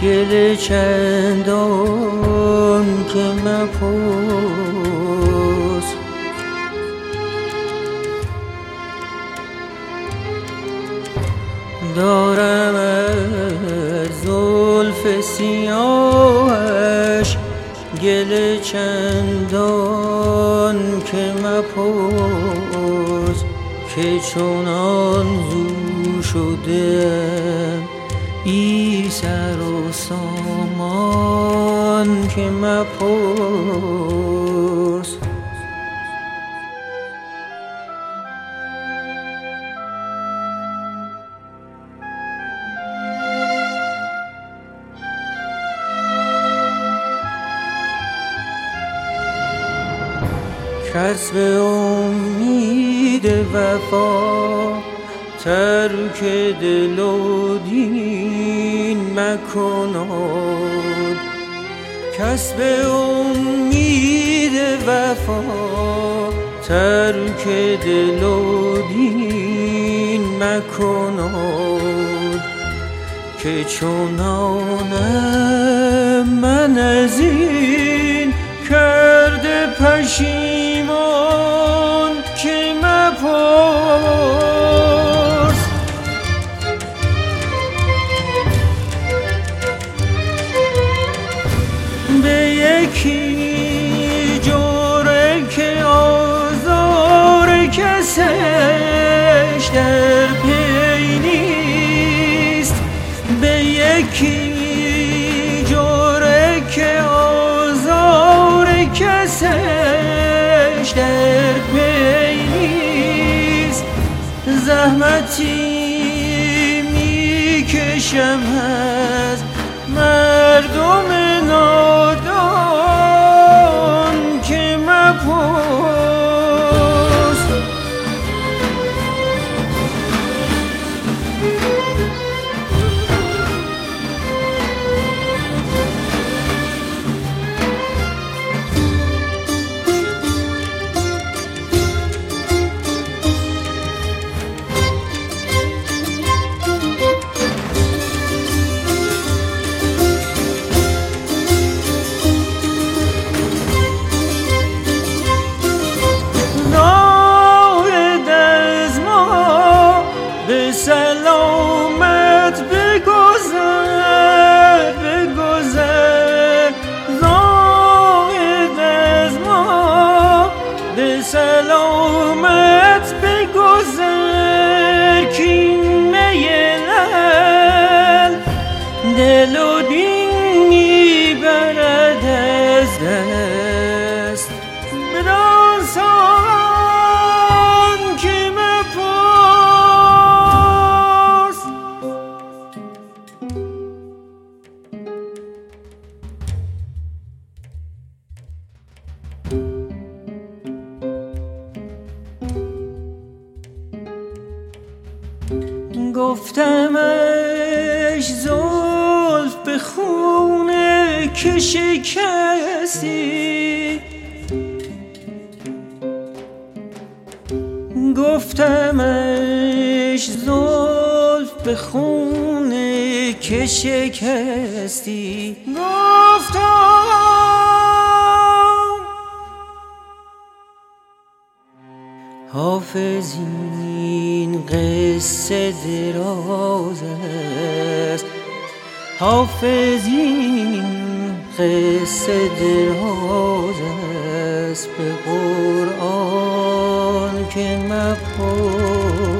گل چندان که مپرس. دارم از زلف سیاهش گل چندان که مپرس، که چونان زو شدم بی سر و سامان که مپرس. کس به امید وفا ترک دل و دین مکند. کس به امید وفا ترک دل و دین مکند، که چونانم من از این کرده پشیمان که مپرس. به یکی جوره که آزار کسش در پی نیست، به یکی جوره که آزار کسش در پی نیست، زحمتی میکشم از مردم نادان که مپرس. سلامت بگذر بگذر، زاهد از ما به سلامت بگذر، کین میلل دل و دین میبرد از دست. بدانسان که گفتمش زلف به خونه که شکستی، گفتمش زلف به خونه که شکستی، گفتم حافظ این قصه دراز است، حافظ این قصه دراز است، به قرآن که مپرس.